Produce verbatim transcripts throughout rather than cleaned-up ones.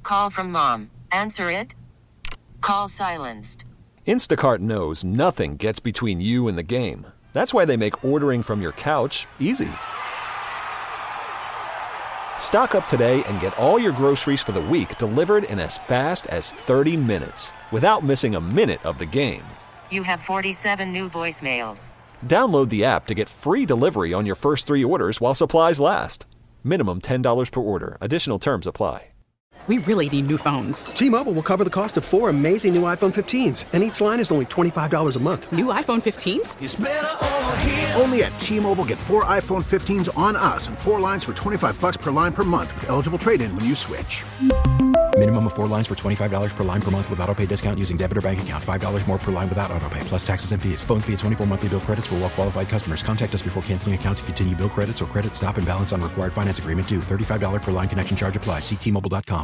Call from mom. Answer it. Call silenced. Instacart knows nothing gets between you and the game. That's why they make ordering from your couch easy. Stock up today and get all your groceries for the week delivered in as fast as thirty minutes without missing a minute of the game. You have forty-seven new voicemails. Download the app to get free delivery on your first three orders while supplies last. Minimum ten dollars per order. Additional terms apply. We really need new phones. T-Mobile will cover the cost of four amazing new iPhone fifteens, and each line is only twenty-five dollars a month. New iPhone fifteens? It's better over here. Only at T-Mobile, get four iPhone fifteens on us and four lines for twenty-five bucks per line per month with eligible trade-in when you switch. Minimum of four lines for twenty-five dollars per line per month with autopay discount using debit or bank account. five dollars more per line without autopay, plus taxes and fees. Phone fee at twenty-four monthly bill credits for well-qualified customers. Contact us before canceling account to continue bill credits or credit stop and balance on required finance agreement due. thirty-five dollars per line connection charge applies. See T Mobile dot com.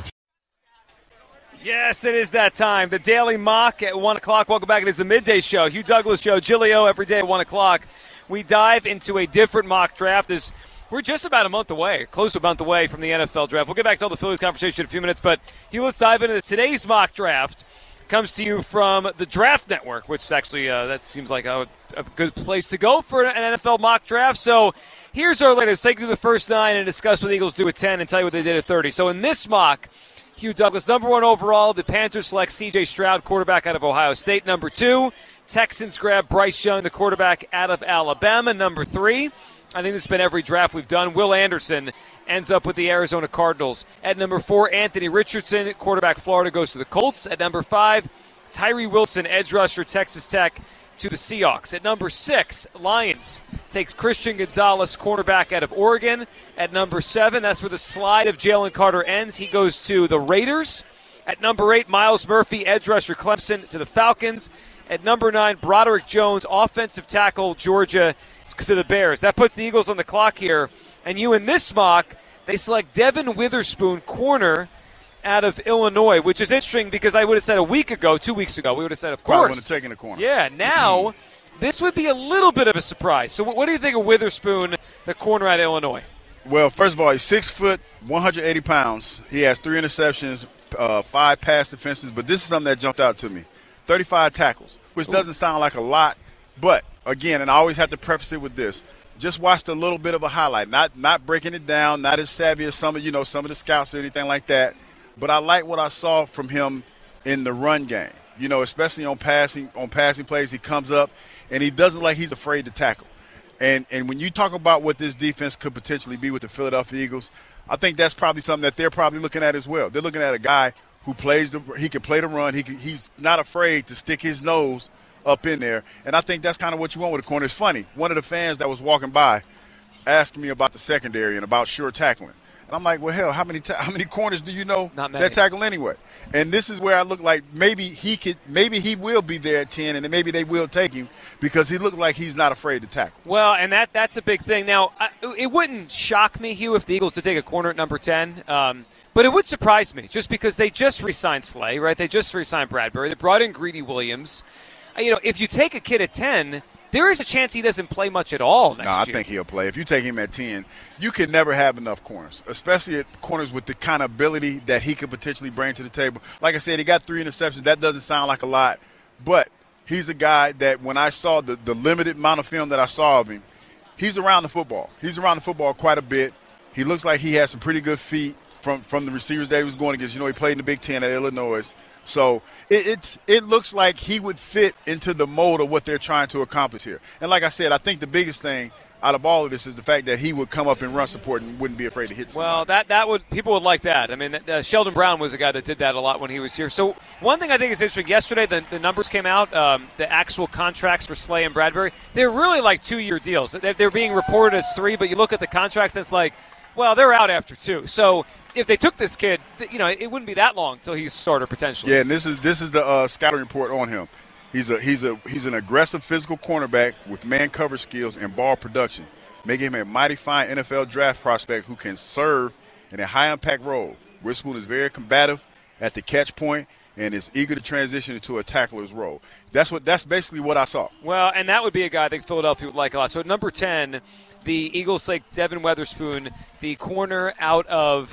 Yes, it is that time. The Daily Mock at one o'clock. Welcome back. It is the Midday Show. Hugh Douglas, Joe Giglio, every day at one o'clock. We dive into a different mock draft as we're just about a month away, close to a month away from the N F L draft. We'll get back to all the Phillies conversation in a few minutes, but Hugh, let's dive into this. Today's mock draft comes to you from the Draft Network, which is actually, uh, that seems like a, a good place to go for an N F L mock draft. So here's our latest. Take you through the first nine and discuss what the Eagles do at ten and tell you what they did at thirty. So in this mock, Hugh Douglas, number one overall, the Panthers select C J Stroud, quarterback out of Ohio State. Number two, Texans grab Bryce Young, the quarterback out of Alabama. Number three, I think this has been every draft we've done, Will Anderson ends up with the Arizona Cardinals. At number four, Anthony Richardson, quarterback Florida, goes to the Colts. At number five, Tyree Wilson, edge rusher, Texas Tech, to the Seahawks. At number six, Lions takes Christian Gonzalez, cornerback out of Oregon. At number seven, that's where the slide of Jalen Carter ends. He goes to the Raiders. At number eight, Miles Murphy, edge rusher, Clemson, to the Falcons. At number nine, Broderick Jones, offensive tackle, Georgia, to the Bears. That puts the Eagles on the clock here. And you, in this mock, they select Devin Witherspoon, corner, out of Illinois, which is interesting because I would have said a week ago, two weeks ago, we would have said, of course. Probably would have taken the corner. Yeah, now this would be a little bit of a surprise. So what do you think of Witherspoon, the corner out of Illinois? Well, first of all, he's six foot, one hundred eighty pounds. He has three interceptions, uh, five pass defenses, but this is something that jumped out to me. thirty-five tackles, which doesn't sound like a lot, but, again, and I always have to preface it with this, just watched a little bit of a highlight, not not breaking it down, not as savvy as some of, you know, some of the scouts or anything like that. But I like what I saw from him in the run game, you know, especially on passing on passing plays. He comes up, and he doesn't like he's afraid to tackle. And and when you talk about what this defense could potentially be with the Philadelphia Eagles, I think that's probably something that they're probably looking at as well. They're looking at a guy who plays the he can play the run. He can, he's not afraid to stick his nose up in there. And I think that's kind of what you want with a corner. It's funny. One of the fans that was walking by asked me about the secondary and about sure tackling. And I'm like, well, hell, how many ta- how many corners do you know that tackle anyway? And this is where I look like maybe he could, maybe he will be there at ten, and then maybe they will take him because he looked like he's not afraid to tackle. Well, and that that's a big thing. Now, I, it wouldn't shock me, Hugh, if the Eagles did take a corner at number ten. Um, but it would surprise me just because they just re-signed Slay, right? They just re-signed Bradbury. They brought in Greedy Williams. You know, if you take a kid at ten, there is a chance he doesn't play much at all next no, I year. think he'll play. If you take him at ten, you can never have enough corners, especially at corners with the kind of ability that he could potentially bring to the table. Like I said, he got three interceptions. That doesn't sound like a lot, but he's a guy that when I saw the, the limited amount of film that I saw of him, he's around the football. He's around the football quite a bit. He looks like he has some pretty good feet from, from the receivers that he was going against. You know, he played in the Big Ten at Illinois. So it, it's, it looks like he would fit into the mold of what they're trying to accomplish here. And like I said, I think the biggest thing out of all of this is the fact that he would come up and run support and wouldn't be afraid to hit somebody. Well, that, that would people would like that. I mean, uh, Sheldon Brown was a guy that did that a lot when he was here. So one thing I think is interesting, yesterday the, the numbers came out, um, the actual contracts for Slay and Bradbury. They're really like two-year deals. They're, they're being reported as three, but you look at the contracts, it's like, well, they're out after two. So if they took this kid, you know, it wouldn't be that long until he's a starter potentially. Yeah, and this is this is the uh, scouting report on him. He's a he's a he's an aggressive physical cornerback with man cover skills and ball production, making him a mighty fine N F L draft prospect who can serve in a high impact role. Witherspoon is very combative at the catch point and is eager to transition into a tackler's role. That's what that's basically what I saw. Well, and that would be a guy I think Philadelphia would like a lot. So at number ten, the Eagles select Devin Witherspoon, the corner out of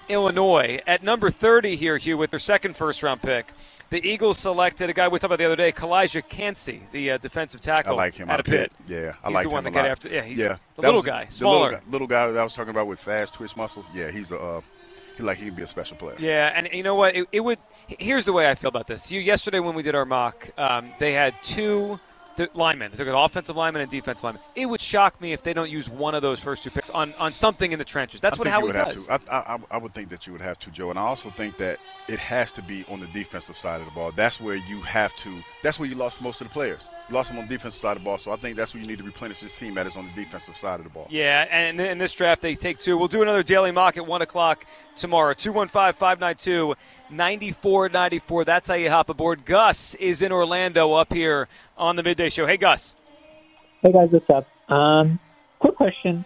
Illinois. At number thirty here, Hugh, with their second first-round pick, the Eagles selected a guy we talked about the other day, Kalijah Cansey, the uh, defensive tackle. I like him at a Pitt. Pitt. Yeah, I he's like the one him that a got lot. after. Yeah, he's yeah, the that little was guy, the smaller. little guy, little guy that I was talking about with fast twitch muscle. Yeah, he's a uh, he like he could be a special player. Yeah, and you know what? It, it would. Here's the way I feel about this. You yesterday when we did our mock, um, they had two d- linemen. They took an offensive lineman and defensive lineman. It would shock me if they don't use one of those first two picks on, on something in the trenches. That's I what think Howie you would does. Have to. I, I, I would think that you would have to, Joe. And I also think that it has to be on the defensive side of the ball. That's where you have to. That's where you lost most of the players. You lost them on the defensive side of the ball. So I think that's where you need to replenish this team at is on the defensive side of the ball. Yeah, and in this draft they take two. We'll do another daily mock at one o'clock tomorrow. two one five, five nine two, nine four nine four. That's how you hop aboard. Gus is in Orlando up here on the Midday Show. Hey, Gus. Hey, guys, what's up? Um, quick question.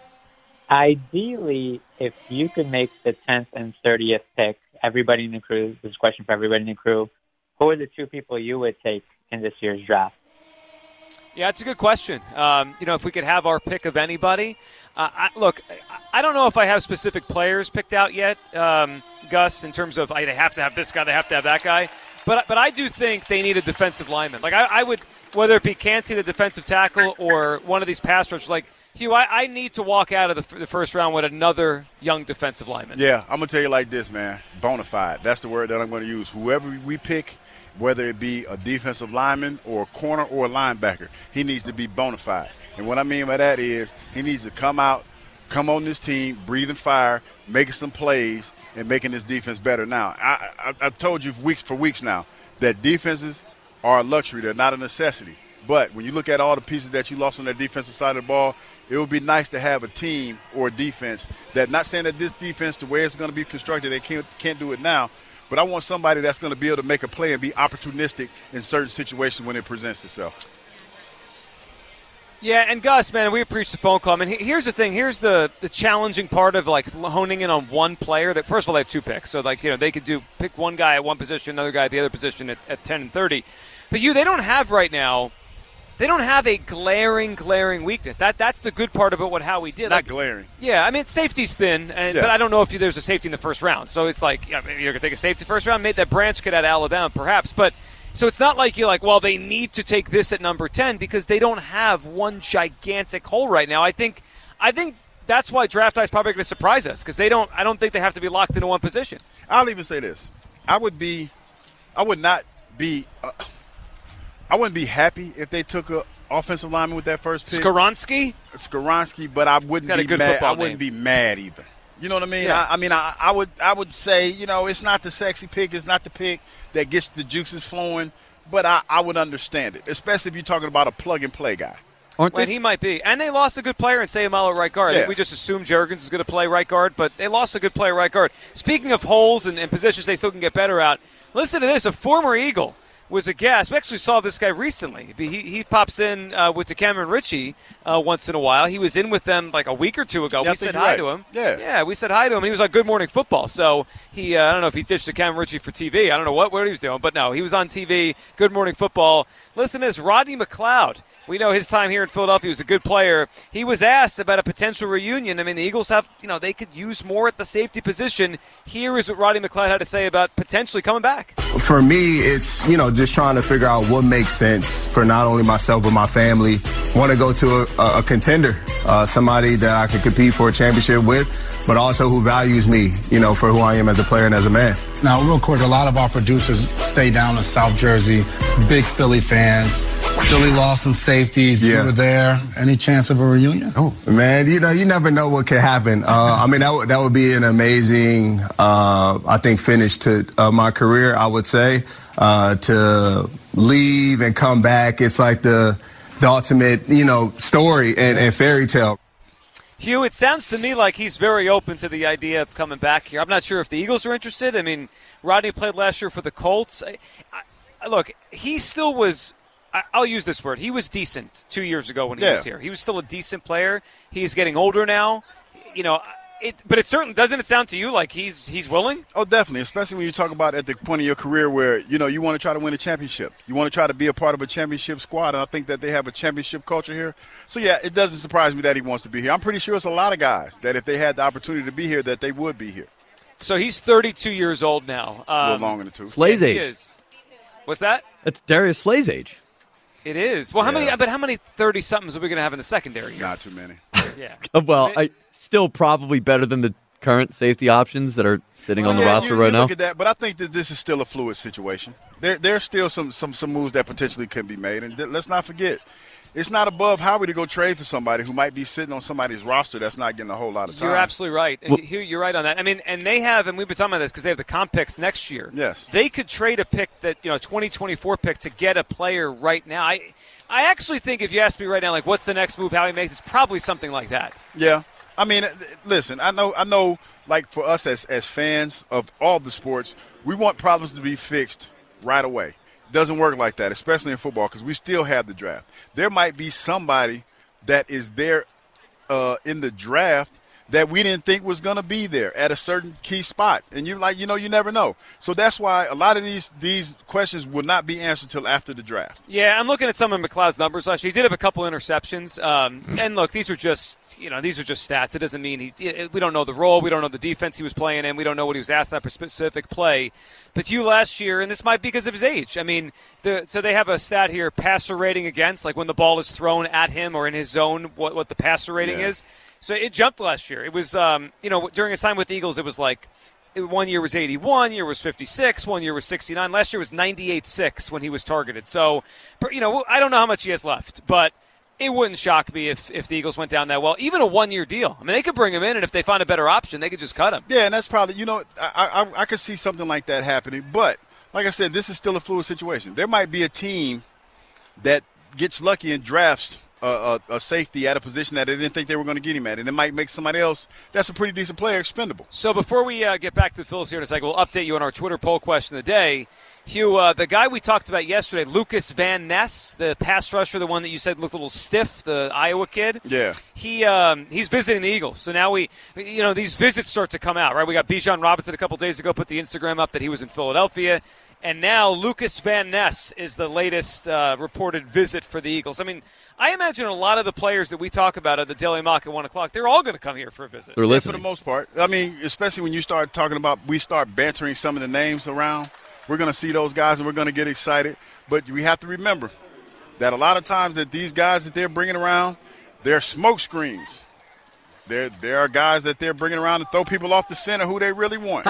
Ideally, if you could make the tenth and thirtieth pick, everybody in the crew, this is a question for everybody in the crew, who are the two people you would take in this year's draft? Yeah, it's a good question. Um, you know, if we could have our pick of anybody. Uh, I, look, I don't know if I have specific players picked out yet, um, Gus, in terms of I, they have to have this guy, they have to have that guy. But but I do think they need a defensive lineman. Like, I, I would, whether it be Cansey, the defensive tackle, or one of these pass rushers, like, Hugh, I, I need to walk out of the, f- the first round with another young defensive lineman. Yeah, I'm going to tell you like this, man. Bona fide. That's the word that I'm going to use. Whoever we pick, whether it be a defensive lineman or a corner or a linebacker, he needs to be bona fide. And what I mean by that is he needs to come out, come on this team, breathing fire, making some plays, and making this defense better. Now, I, I, I told you weeks for weeks now that defenses are a luxury. They're not a necessity. But when you look at all the pieces that you lost on that defensive side of the ball, it would be nice to have a team or a defense that, not saying that this defense, the way it's going to be constructed, they can't, can't do it now, but I want somebody that's going to be able to make a play and be opportunistic in certain situations when it presents itself. Yeah, and Gus, man, we appreciate the phone call. I mean, here's the thing. Here's the, the challenging part of, like, honing in on one player. That first of all, they have two picks. So, like, you know, they could do pick one guy at one position, another guy at the other position at, at ten and thirty. But, you, they don't have right now – they don't have a glaring, glaring weakness. That That's the good part about what Howie did. Not like, glaring. Yeah, I mean, safety's thin, and, yeah. but I don't know if you, there's a safety in the first round. So it's like, yeah, maybe you're going to take a safety first round, made that branch kid out of Alabama, perhaps. But so it's not like you're like, well, they need to take this at number ten because they don't have one gigantic hole right now. I think I think that's why draft night is probably going to surprise us because they don't. I don't think they have to be locked into one position. I'll even say this. I would be – I would not be uh, – I wouldn't be happy if they took a – offensive lineman with that first pick. Skaronski? Skaronski, but I wouldn't be mad. I wouldn't be mad either. You know what I mean? Yeah. I, I mean, I, I would I would say, you know, it's not the sexy pick. It's not the pick that gets the juices flowing, but I, I would understand it, especially if you're talking about a plug-and-play guy. Aren't well, he might be. And they lost a good player in Sayamalo at right guard. Yeah. We just assumed Juergens is going to play right guard, but they lost a good player right guard. Speaking of holes and, and positions they still can get better at, listen to this. A former Eagle was a guest. We actually saw this guy recently. He, he pops in uh, with Cameron Ritchie uh, once in a while. He was in with them like a week or two ago. Yeah, we said hi right. to him. Yeah. Yeah, we said hi to him. He was on Good Morning Football. So he, uh, I don't know if he ditched Cameron Ritchie for T V. I don't know what, what he was doing. But no, he was on T V, Good Morning Football. Listen to this, Rodney McLeod. We know his time here in Philadelphia was a good player. He was asked about a potential reunion. I mean, the Eagles have, you know, they could use more at the safety position. Here is what Rodney McLeod had to say about potentially coming back. For me, it's, you know, just trying to figure out what makes sense for not only myself but my family. Want to go to a, a contender, uh, somebody that I could compete for a championship with, but also who values me, you know, for who I am as a player and as a man. Now, real quick, a lot of our producers stay down in South Jersey, big Philly fans. Philly lost some safeties. Yeah. You were there. Any chance of a reunion? Oh, man, you know, you never know what could happen. Uh, I mean, that, w- that would be an amazing, uh, I think, finish to uh, my career, I would say. Uh, to leave and come back, it's like the, the ultimate, you know, story and, and fairy tale. Hugh, it sounds to me like he's very open to the idea of coming back here. I'm not sure if the Eagles are interested. I mean, Rodney played last year for the Colts. I, I, look, he still was I, – I'll use this word. He was decent two years ago when he yeah. was here. He was still a decent player. He's getting older now. You know, it, but it certainly – doesn't it sound to you like he's he's willing? Oh, definitely, especially when you talk about at the point of your career where, you know, you want to try to win a championship. You want to try to be a part of a championship squad, and I think that they have a championship culture here. So, yeah, it doesn't surprise me that he wants to be here. I'm pretty sure it's a lot of guys that if they had the opportunity to be here, that they would be here. So he's thirty-two years old now. Um, a little longer than two. Slay's yeah, age. He is. What's that? That's Darius Slay's age. It is. Well, how Yeah. many? But how many thirty-somethings are we going to have in the secondary? Here? Not too many. Yeah. Well, I still probably better than the current safety options that are sitting Well, on the yeah, roster you, right you now. Look at that, but I think that this is still a fluid situation. There, there's still some, some, some moves that potentially can be made, and th- let's not forget, it's not above Howie to go trade for somebody who might be sitting on somebody's roster that's not getting a whole lot of time. You're absolutely right. Well, Hugh, you're right on that. I mean, and they have, and we've been talking about this because they have the comp picks next year. Yes. They could trade a pick that, you know, twenty twenty-four pick to get a player right now. I, I actually think if you ask me right now, like, what's the next move Howie makes, it's probably something like that. Yeah. I mean, listen, I know, I know. Like for us as, as fans of all the sports, we want problems to be fixed right away. It doesn't work like that, especially in football, because we still have the draft. There might be somebody that is there uh, in the draft that we didn't think was going to be there at a certain key spot. And you're like, you know, you never know. So that's why a lot of these these questions will not be answered until after the draft. Yeah, I'm looking at some of McLeod's numbers last year. He did have a couple interceptions. Um, and look, these are just, you know, these are just stats. It doesn't mean he, we don't know the role. We don't know the defense he was playing in. We don't know what he was asked in that specific play. But you last year, and this might be because of his age. I mean, the, so they have a stat here, passer rating against, like when the ball is thrown at him or in his zone, what, what the passer rating Yeah. is. So it jumped last year. It was, um, you know, during his time with the Eagles, it was like one year was eighty-one, year was fifty-six, one year was sixty-nine. Last year was ninety-eight six when he was targeted. So, you know, I don't know how much he has left, but it wouldn't shock me if, if the Eagles went down that well. Even a one-year deal. I mean, they could bring him in, and if they find a better option, they could just cut him. Yeah, and that's probably, you know, I, I, I could see something like that happening. But, like I said, this is still a fluid situation. There might be a team that gets lucky and drafts A, a, a safety at a position that they didn't think they were going to get him at, and it might make somebody else that's a pretty decent player expendable. So before we uh, get back to the Phillies here in a second, we'll update you on our Twitter poll question of the day. Hugh, uh, the guy we talked about yesterday, Lucas Van Ness, the pass rusher, the one that you said looked a little stiff, the Iowa kid. Yeah. He um, he's visiting the Eagles. So now we, you know, these visits start to come out, right? We got Bijan Robinson a couple days ago, put the Instagram up that he was in Philadelphia. And now Lucas Van Ness is the latest uh, reported visit for the Eagles. I mean, I imagine a lot of the players that we talk about at the Daily Mock at one o'clock, they're all going to come here for a visit. They're listening. Yeah, for the most part. I mean, especially when you start talking about, we start bantering some of the names around. We're going to see those guys and we're going to get excited. But we have to remember that a lot of times that these guys that they're bringing around, they're smoke screens. There, there are guys that they're bringing around to throw people off the center who they really want.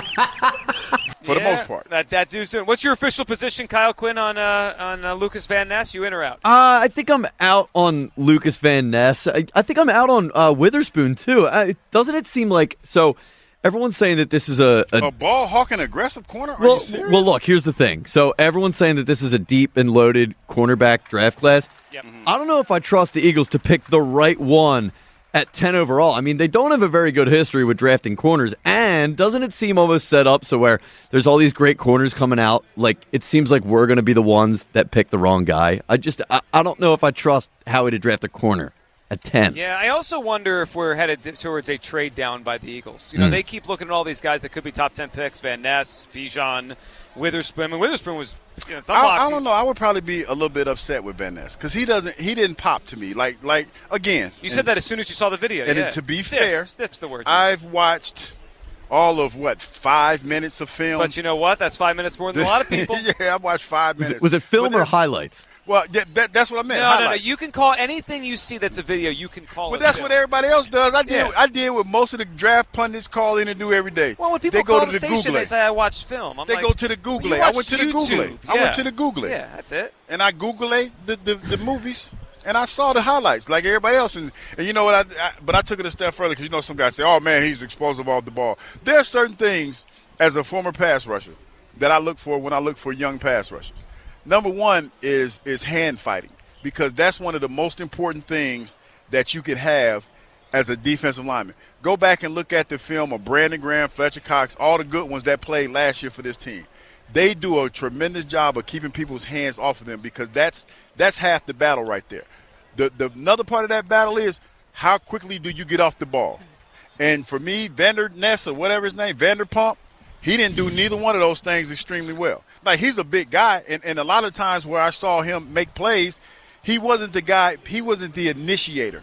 For yeah, the most part. That, that dude's doing. What's your official position, Kyle Quinn, on uh, on uh, Lucas Van Ness? You in or out? Uh, I think I'm out on Lucas Van Ness. I, I think I'm out on uh, Witherspoon, too. Uh, doesn't it seem like – so everyone's saying that this is a – A ball-hawking aggressive corner? Are well, you serious? well, look, here's the thing. So everyone's saying that this is a deep and loaded cornerback draft class. Yep. I don't know if I trust the Eagles to pick the right one at ten overall. I mean, they don't have a very good history with drafting corners, and doesn't it seem almost set up so where there's all these great corners coming out, like it seems like we're going to be the ones that pick the wrong guy? I just, I, I don't know if I trust Howie to draft a corner at ten. Yeah, I also wonder if we're headed towards a trade down by the Eagles. You know, Mm. they keep looking at all these guys that could be top ten picks, Van Ness, Bijan, Witherspoon. I mean, Witherspoon was, you know, in some I, I boxes. don't know. I would probably be a little bit upset with Van Ness because he doesn't. He didn't pop to me. Like, like again. You said that as soon as you saw the video. And yeah. to be Stiff. fair, Stiff's the word. I've watched all of what five minutes of film. But you know what? That's five minutes more than a lot of people. yeah, I watched five Was minutes. it, was it film But or that- highlights? Well, that, that, that's what I meant. No, no, no. highlights. You can call anything you see that's a video. You can call But it. that's film. what everybody else does. I did. Yeah. I did what most of the draft pundits call in and do every day. Well, when people they go call to the the station, Google. they say I watched film. I'm They like, go to the Google. well, you I went watched to the Google. YouTube. I Yeah. went to the Google. Yeah, that's it. And I Google the, the the movies, and I saw the highlights like everybody else. And, and you know what? I, I but I took it a step further because you know some guys say, "Oh man, he's explosive off the ball." There are certain things as a former pass rusher that I look for when I look for young pass rushers. Number one is is hand fighting, because that's one of the most important things that you could have as a defensive lineman. Go back and look at the film of Brandon Graham, Fletcher Cox, all the good ones that played last year for this team. They do a tremendous job of keeping people's hands off of them, because that's that's half the battle right there. The, the another part of that battle is how quickly do you get off the ball. And for me, Vander Ness or whatever his name, Vanderpump, he didn't do neither one of those things extremely well. Like, he's a big guy, and, and a lot of times where I saw him make plays, he wasn't the guy, he wasn't the initiator.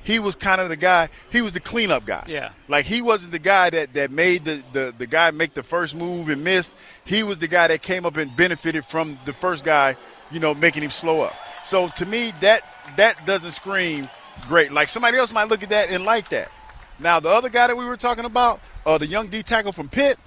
he was kind of the guy. He was the cleanup guy. Yeah. Like, he wasn't the guy that, that made the, the, the guy make the first move and miss. He was the guy that came up and benefited from the first guy, you know, making him slow up. So, to me, that that doesn't scream great. Like, somebody else might look at that and like that. Now, the other guy that we were talking about, uh, the young D tackle from Pitt,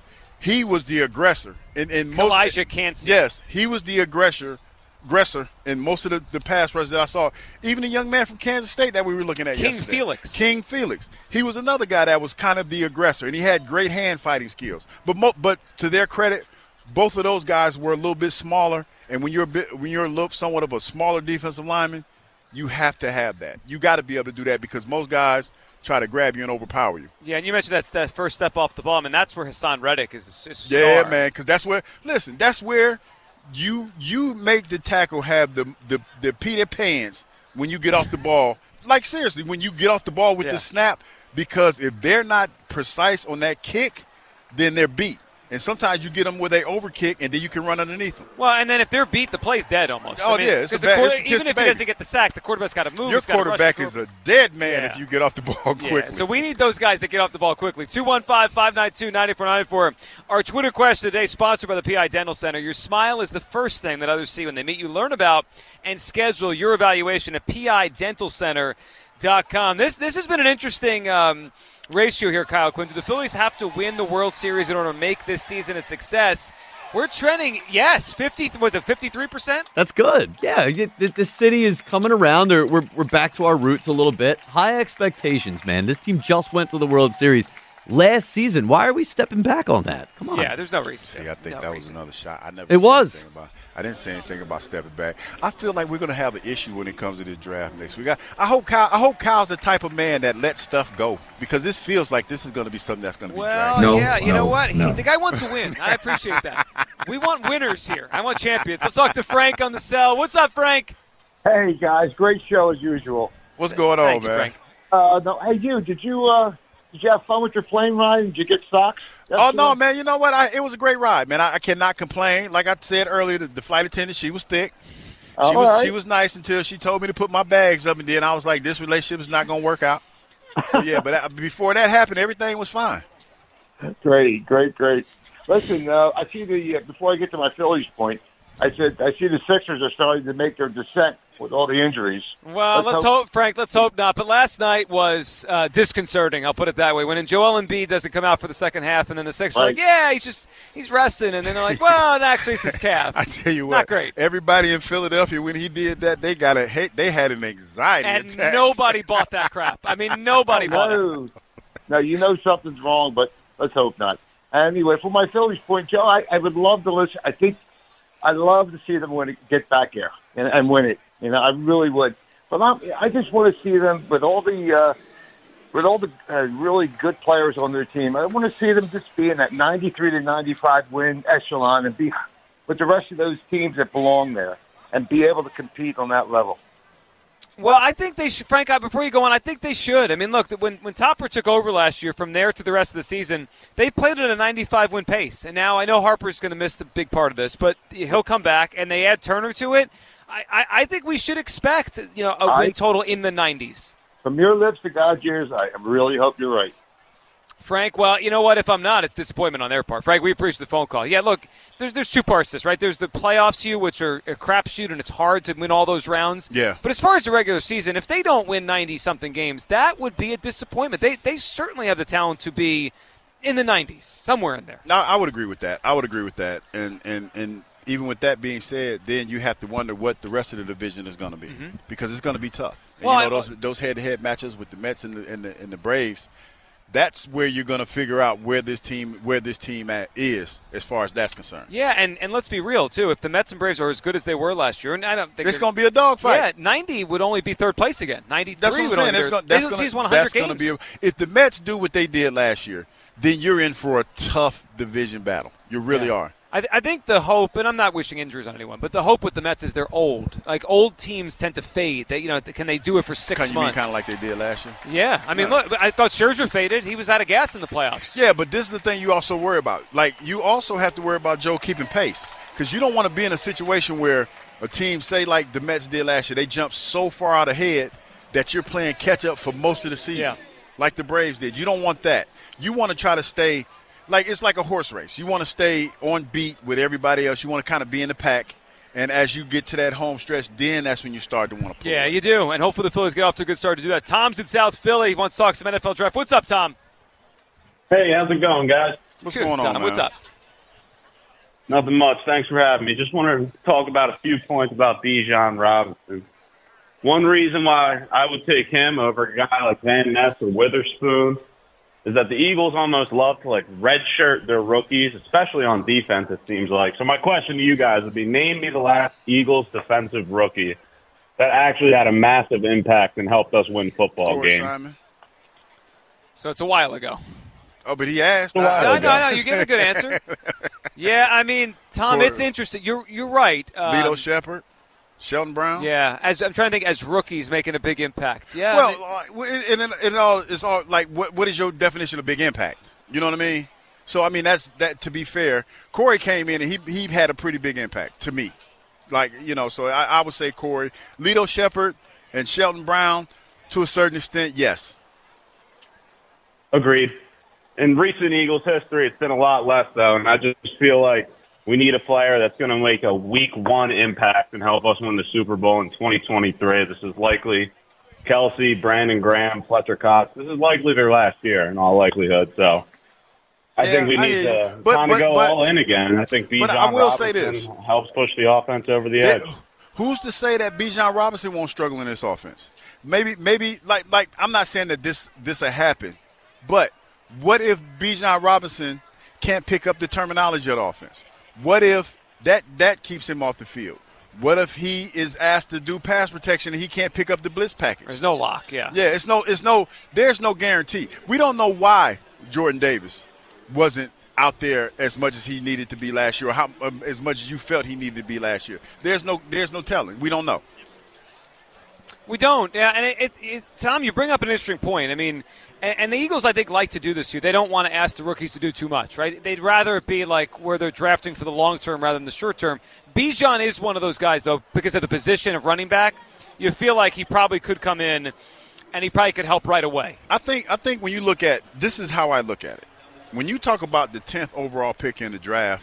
he was the aggressor. In, in most, Elijah Cansey. Yes, he was the aggressor. aggressor in most of the, the pass rush that I saw. Even the young man from Kansas State that we were looking at King yesterday. Felix. King Felix. He was another guy that was kind of the aggressor, and he had great hand fighting skills. But mo- but to their credit, both of those guys were a little bit smaller, and when you're a bit, when you're a little, somewhat of a smaller defensive lineman, you have to have that. You got to be able to do that because most guys try to grab you and overpower you. Yeah, and you mentioned that's that first step off the ball. I mean, that's where Hassan Reddick is, is a star. Yeah, man, because that's where – listen, that's where – You you make the tackle have the the, the Peter Pans when you get off the ball. Like, seriously, when you get off the ball with yeah. the snap, because if they're not precise on that kick, then they're beat. And sometimes you get them where they overkick, and then you can run underneath them. Well, and then if they're beat, the play's dead almost. Oh, I mean, yeah. It's a the bad, quarter, it's even if baby. he doesn't get the sack, the quarterback's got to move. Your quarterback is a dead man yeah. if you get off the ball quickly. Yeah, so we need those guys that get off the ball quickly. two one five, five nine two, nine four nine four. Our Twitter question today, sponsored by the P I Dental Center. Your smile is the first thing that others see when they meet you. Learn about and schedule your evaluation at P I dental center dot com. This, this has been an interesting um, – ratio here, Kyle Quinn. Do the Phillies have to win the World Series in order to make this season a success? We're trending, yes, fifty. Was it fifty-three percent? That's good. Yeah, the, the city is coming around. They're, we're we're back to our roots a little bit. High expectations, man. This team just went to the World Series last season. Why are we stepping back on that? Come on. Yeah, there's no reason. See, I think no that reason. was another shot. I never. It said was. anything About, I didn't say anything about stepping back. I feel like we're going to have an issue when it comes to this draft next week. I, I hope Kyle. I hope Kyle's the type of man that lets stuff go because this feels like this is going to be something that's going to be well, dragged. Well, No, yeah, you no, know what? no. He, the guy wants to win. I appreciate that. We want winners here. I want champions. Let's talk to Frank on the cell. What's up, Frank? Hey, guys. Great show as usual. What's going on, Thank you, man? Frank. Uh, no, hey, you. Did you uh, did you have fun with your plane ride? Did you get socks? Oh, no, man. You know what? I, it was a great ride, man. I, I cannot complain. Like I said earlier, the, the flight attendant, she was thick. She All was right. she was nice until she told me to put my bags up, and then I was like, this relationship is not going to work out. So, yeah, but that, before that happened, everything was fine. Great, great, great. Listen, uh, I see the uh, before I get to my Phillies point, I said I see the Sixers are starting to make their descent with all the injuries. Well, let's, let's hope, hope, Frank. Let's hope not. But last night was uh, disconcerting. I'll put it that way. When Joel Embiid doesn't come out for the second half, and then the Sixers are like, "Yeah, he's just he's resting," and then they're like, "Well, actually, it's his calf." I tell you what, not great. Everybody in Philadelphia when he did that, they got a hate. They had an anxiety and attack. nobody bought that crap. I mean, nobody no, bought it. No, you know something's wrong, but let's hope not. Anyway, for my Phillies point, Joe, I, I would love to listen. I think I'd love to see them win it, get back here and, and win it. You know, I really would. But I'm, I just want to see them with all the uh, with all the uh, really good players on their team. I want to see them just be in that ninety-three to ninety-five win echelon and be with the rest of those teams that belong there and be able to compete on that level. Well, I think they should, Frank, before you go on, I think they should. I mean, look, when, when Topper took over last year, from there to the rest of the season, they played at a ninety-five win pace. And now I know Harper's going to miss the big part of this, but he'll come back, and they add Turner to it. I, I, I think we should expect, you know, a I, win total in the nineties. From your lips to God's ears, I really hope you're right. Frank, well, you know what? If I'm not, it's disappointment on their part. Frank, we appreciate the phone call. Yeah, look, there's there's two parts to this, right? There's the playoffs, you, which are a crapshoot, and it's hard to win all those rounds. Yeah. But as far as the regular season, if they don't win ninety-something games, that would be a disappointment. They they certainly have the talent to be in the nineties, somewhere in there. No, I would agree with that. I would agree with that. And and and even with that being said, then you have to wonder what the rest of the division is going to be mm-hmm. because it's going to be tough. And well, you know, I, those those head-to-head matches with the Mets and the and the, and the Braves. That's where you're going to figure out where this team where this team at is as far as that's concerned. Yeah, and, and let's be real too. If the Mets and Braves are as good as they were last year, and I don't think it's going to be a dogfight. Yeah, ninety would only be third place again. ninety-three that's what I'm would saying. only That's be gonna, third. that's They gonna, season one hundred that's games. Gonna be a, if the Mets do what they did last year, then you're in for a tough division battle. You really yeah. are. I, th- I think the hope, and I'm not wishing injuries on anyone, but the hope with the Mets is they're old. Like old teams tend to fade. They, you know, can they do it for six kind, you months? Kind of like they did last year. Yeah, I mean, no. look, I thought Scherzer faded. He was out of gas in the playoffs. Yeah, but this is the thing you also worry about. Like you also have to worry about Joe keeping pace because you don't want to be in a situation where a team, say like the Mets did last year, they jumped so far out ahead that you're playing catch-up for most of the season, Yeah. like the Braves did. You don't want that. You want to try to stay – like it's like a horse race. You want to stay on beat with everybody else. You want to kind of be in the pack. And as you get to that home stretch, then that's when you start to want to play. Yeah, you do. And hopefully the Phillies get off to a good start to do that. Tom's in South Philly. He wants to talk some N F L draft. What's up, Tom? Hey, how's it going, guys? What's Good, going on, Tom. man? What's up? Nothing much. Thanks for having me. Just wanted to talk about a few points about Bijan Robinson. One reason why I would take him over a guy like Van Ness or Witherspoon is that the Eagles almost love to like redshirt their rookies, especially on defense, it seems like. So my question to you guys would be, name me the last Eagles defensive rookie that actually had a massive impact and helped us win football Corey games. Simon. So it's a while ago. Oh, but he asked. No, no, no. You gave a good answer. Yeah, I mean, Tom, Corey. it's interesting. You're you're right. Um, Lito Shepherd, Sheldon Brown. Yeah, as I'm trying to think, as rookies making a big impact. Yeah. Well, uh, and it, it all it's all like what what is your definition of big impact? You know what I mean? So I mean that's that. To be fair, Corey came in and he he had a pretty big impact to me. Like you know, so I, I would say Corey, Lito Shepherd, and Sheldon Brown to a certain extent, yes. Agreed. In recent Eagles history, it's been a lot less, though, and I just feel like we need a player that's going to make a week one impact and help us win the Super Bowl in twenty twenty-three. This is likely Kelsey, Brandon Graham, Fletcher Cox. This is likely their last year in all likelihood, so I Yeah, think we I need hear you. to But- kind of but- go but- all in again. I think Bijan but I will Robinson say this. helps push the offense over the That- edge. Who's to say that Bijan Robinson won't struggle in this offense? Maybe, maybe like like I'm not saying that this this will happen, but what if Bijan Robinson can't pick up the terminology of the offense? What if that that keeps him off the field? What if he is asked to do pass protection and he can't pick up the blitz package? There's no lock. Yeah. Yeah, it's no, it's no, there's no guarantee. We don't know why Jordan Davis wasn't out there as much as he needed to be last year, or how um, as much as you felt he needed to be last year. There's no, there's no telling. We don't know. We don't. Yeah, and it, it, it, Tom, you bring up an interesting point. I mean, and, and the Eagles, I think, like to do this here. They don't want to ask the rookies to do too much, right? They'd rather it be like where they're drafting for the long term rather than the short term. Bijan is one of those guys, though, because of the position of running back. You feel like he probably could come in, and he probably could help right away. I think, I think when you look at this, is how I look at it. When you talk about the tenth overall pick in the draft,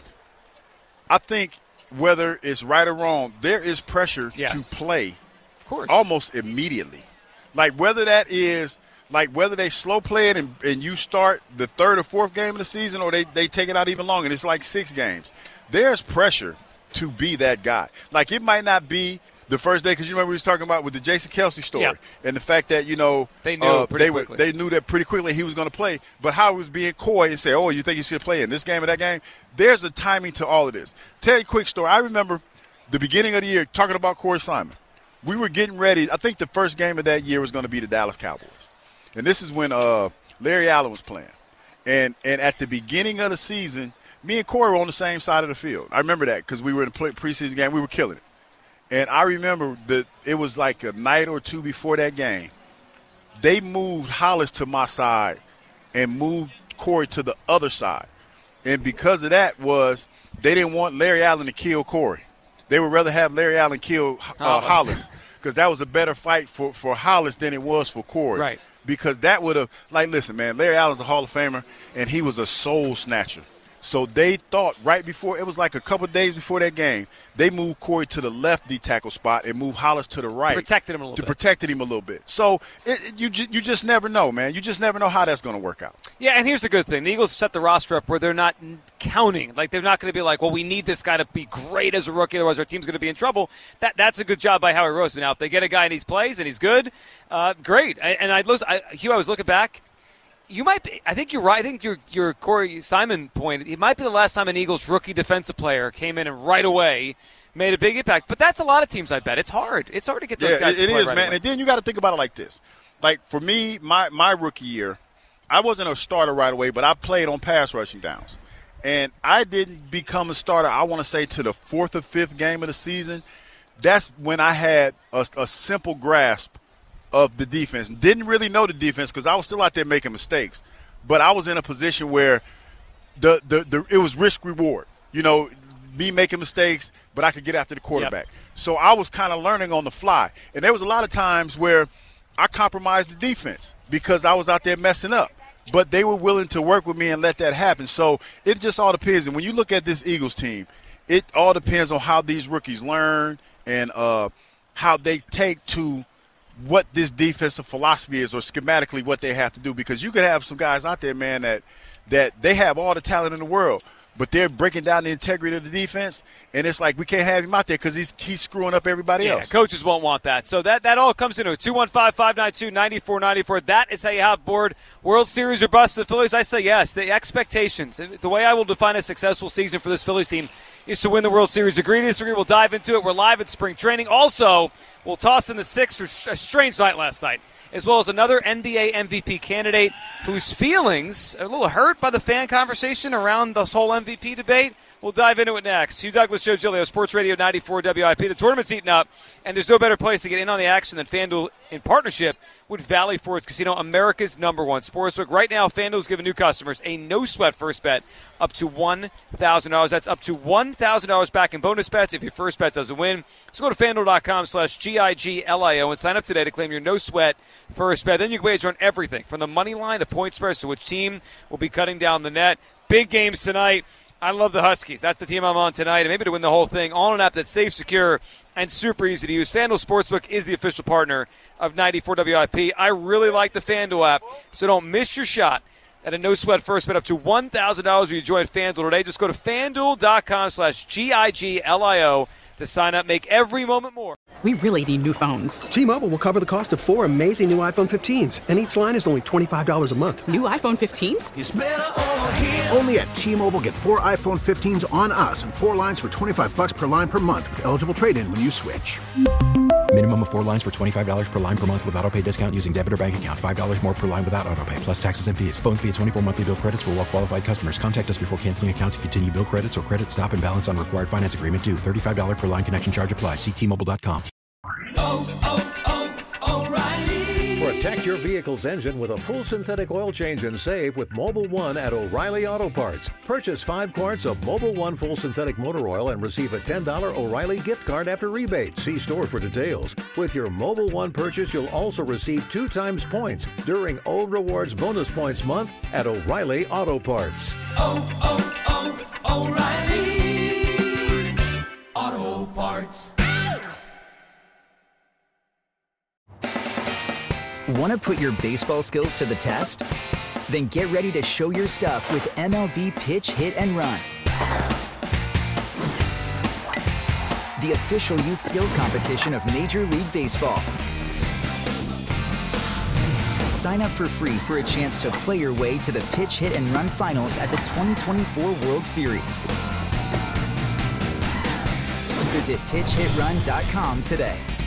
I think whether it's right or wrong, there is pressure Yes. to play. Of course. Almost immediately. Like whether that is like whether they slow play it and, and you start the third or fourth game of the season, or they, they take it out even longer and it's like six games. There's pressure to be that guy. Like it might not be the first day, because you remember we was talking about with the Jason Kelsey story Yeah. and the fact that, you know, They knew uh, pretty they were, quickly. they knew that pretty quickly he was going to play, but how he was being coy and say, oh, you think he's going to play in this game or that game? There's a timing to all of this. Tell you a quick story. I remember the beginning of the year talking about Corey Simon. We were getting ready. I think the first game of that year was going to be the Dallas Cowboys. And this is when uh, Larry Allen was playing. And and at the beginning of the season, me and Corey were on the same side of the field. I remember that because we were in the preseason game. We were killing it. And I remember that it was like a night or two before that game. They moved Hollis to my side and moved Corey to the other side. And because of that was they didn't want Larry Allen to kill Corey. They would rather have Larry Allen kill uh, Hollis because that was a better fight for, for Hollis than it was for Corey. Right. Because that would have, like, listen, man, Larry Allen's a Hall of Famer, and he was a soul snatcher. So they thought right before, it was like a couple of days before that game, they moved Corey to the left D tackle spot and moved Hollis to the right. Protected him a little to bit. protected him a little bit. So it, it- you, ju- you just never know, man. You just never know how that's going to work out. Yeah, and here's the good thing. The Eagles set the roster up where they're not n- counting. Like, they're not going to be like, well, we need this guy to be great as a rookie, otherwise our team's going to be in trouble. That That's a good job by Howie Roseman. Now, if they get a guy and he plays and he's good, uh, great. I, and I, listen, I, Hugh, I was looking back. You might be, I think you're right. I think your your Corey Simon point, it might be the last time an Eagles rookie defensive player came in and right away made a big impact. But that's a lot of teams, I bet. It's hard. It's hard to get those Yeah, guys it, to it play is, right man. away. And then you got to think about it like this. Like, for me, my, my rookie year, I wasn't a starter right away, but I played on pass rushing downs. And I didn't become a starter, I want to say, to the fourth or fifth game of the season. That's when I had a, a simple grasp of the defense. Didn't really know the defense because I was still out there making mistakes. But I was in a position where the, the, the it was risk reward. You know, me making mistakes, but I could get after the quarterback. So I was kind of learning on the fly. And there was a lot of times where I compromised the defense because I was out there messing up. But they were willing to work with me and let that happen. So it just all depends. And when you look at this Eagles team, it all depends on how these rookies learn and uh, how they take to what this defensive philosophy is or schematically what they have to do. Because you could have some guys out there, man, that that they have all the talent in the world, but they're breaking down the integrity of the defense, and it's like we can't have him out there because he's he's screwing up everybody yeah, else. Coaches won't want that. So that, that all comes into it. two one five, five nine two, nine four nine four. That is how you have board. World Series or bust the Phillies? I say yes. The expectations. The way I will define a successful season for this Phillies team is to win the World Series. Agree, disagree? We'll dive into it. We're live at spring training. Also, we'll toss in the six for a strange night last night, as well as another N B A M V P candidate whose feelings are a little hurt by the fan conversation around this whole M V P debate. We'll dive into it next. Hugh Douglas, Joe Giglio, Sports Radio ninety-four W I P. The tournament's heating up, and there's no better place to get in on the action than FanDuel in partnership with Valley Forge Casino, America's number one sportsbook. Right now, FanDuel's giving new customers a no-sweat first bet up to one thousand dollars. That's up to one thousand dollars back in bonus bets if your first bet doesn't win. So go to FanDuel.com slash G I G L I O and sign up today to claim your no-sweat first bet. Then you can wager on everything from the money line to point spreads to which team will be cutting down the net. Big games tonight. I love the Huskies. That's the team I'm on tonight, and maybe to win the whole thing on an app that's safe, secure, and super easy to use. FanDuel Sportsbook is the official partner of ninety-four W I P. I really like the FanDuel app, so don't miss your shot at a no-sweat first bet up to one thousand dollars when you join FanDuel today. Just go to FanDuel.com slash G I G L I O to sign up. Make every moment more. We really need new phones. T-Mobile will cover the cost of four amazing new iPhone fifteens, and each line is only twenty-five dollars a month. New iPhone fifteens? It's better over here. Only at T-Mobile, get four iPhone fifteens on us and four lines for twenty-five bucks per line per month with eligible trade-in when you switch. Minimum of four lines for twenty-five dollars per line per month with autopay discount using debit or bank account. five dollars more per line without autopay, plus taxes and fees. Phone fee at twenty-four monthly bill credits for well-qualified customers. Contact us before canceling account to continue bill credits or credit stop and balance on required finance agreement due. thirty-five dollars per line connection charge applies. See T Mobile dot com. Oh, oh, oh, O'Reilly. Protect your vehicle's engine with a full synthetic oil change and save with Mobile One at O'Reilly Auto Parts. Purchase five quarts of Mobile One full synthetic motor oil and receive a ten dollars O'Reilly gift card after rebate. See store for details. With your Mobile One purchase, you'll also receive two times points during O Rewards Bonus Points Month at O'Reilly Auto Parts. Oh, oh, oh, O'Reilly Auto Parts. Want to put your baseball skills to the test? Then get ready to show your stuff with M L B Pitch, Hit, and Run. The official youth skills competition of Major League Baseball. Sign up for free for a chance to play your way to the Pitch, Hit, and Run finals at the twenty twenty-four World Series. Visit pitch hit run dot com today.